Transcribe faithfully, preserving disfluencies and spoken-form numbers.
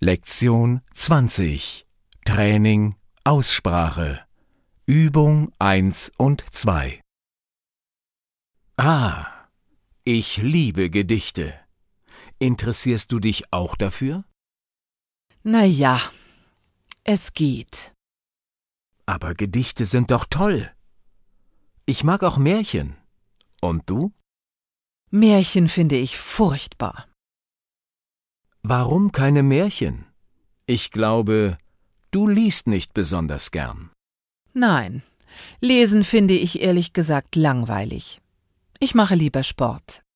Lektion zwanzig. Training Aussprache. Übung eins und zwei. Ah, ich liebe Gedichte. Interessierst du dich auch dafür? Na ja, es geht. Aber Gedichte sind doch toll. Ich mag auch Märchen. Und du? Märchen finde ich furchtbar. Warum keine Märchen? Ich glaube, du liest nicht besonders gern. Nein, lesen finde ich ehrlich gesagt langweilig. Ich mache lieber Sport.